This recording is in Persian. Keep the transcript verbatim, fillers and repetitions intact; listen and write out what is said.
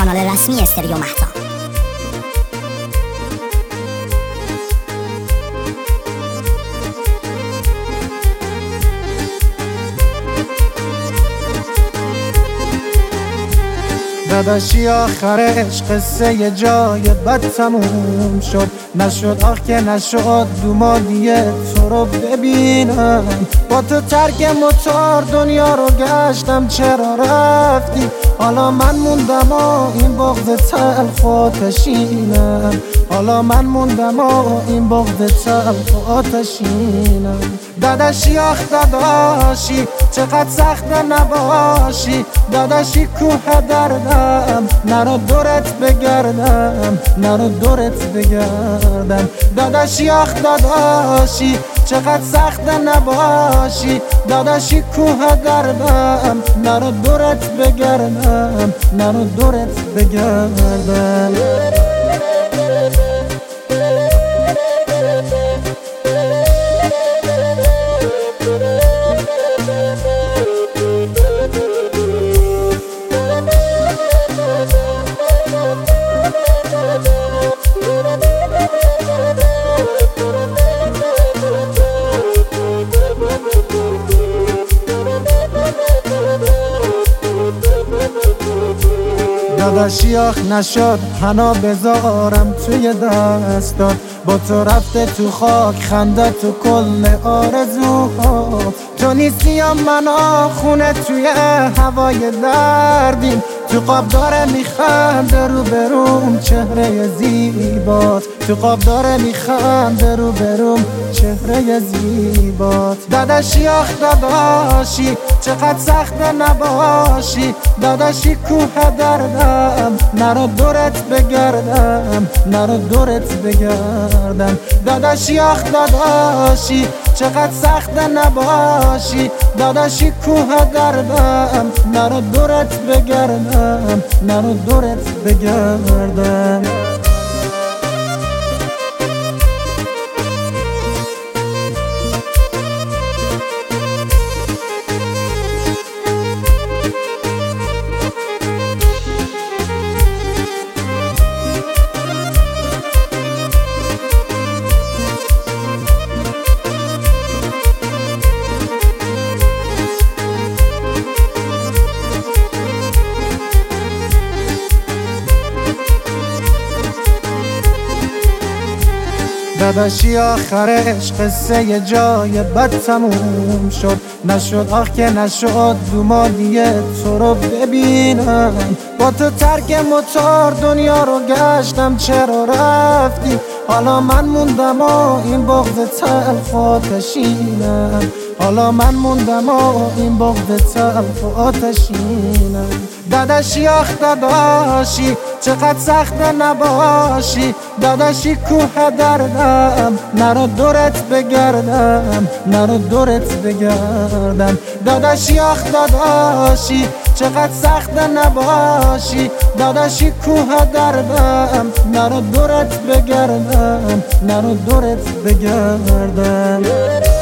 کانال رسمی استریو مهتاب. داداشی آخرش قصه یه جای بد تموم شد، نشد آخ که نشد دومادیه تو رو ببینم. با تو ترک موتور دنیا رو گشتم، چرا رفتی؟ حالا من موندم و این بغض تلخ و آتشینم. حالا من موندم و این بغض تلخ و آتشینم. داداشی آخ داداشی چقدر سخت نباشی، داداشی کوه دردم نرو دورت بگردم، نرو دورت بگردم. داداشی آخ داداشی چقدر سخت نباشی، داداشی کوه دردم نرو دورت بگردم، نرو دورت بگردم. داداشی آخ نشد حنا بذارم توی دستات، با تو رفته تو خاک خنده تو کل آرزوها. تو نیستی یا من خونه توی هوای دردیم، تو قاب داره میخنده رو بروم چهره زیبات، تو قاب داره میخنده رو بروم چهره زیبات. داداشی آخ داداشی چقدر سخت نباشی، داداشی کوه دردم نرو دورت بگردم، نرو دورت بگردم. داداشی آخ داداشی چقدر سخت نباشی، داداشی کوه دردم نرو دورت بگردم، نرو دورت بگردم. داداشی آخرش قصه یه جای بد تموم شد، نشد آخ که نشد دومادیه تو رو ببینم. با تو ترک موتور دنیا رو گشتم، چرا رفتی؟ حالا من موندم و این بغض تلخ و آتشینم. حالا من موندم و این بغض تلخ و آتشینم. داداشی آخ داداشی چقدر سخت نباشی، داداشی کوه دردم نرو دورت بگردم، نرو دورت بگردم. داداشی آخ داداشی چقدر سخت نباشی، داداشی کوه دردم نرو دورت بگردم، نرو دورت بگردم.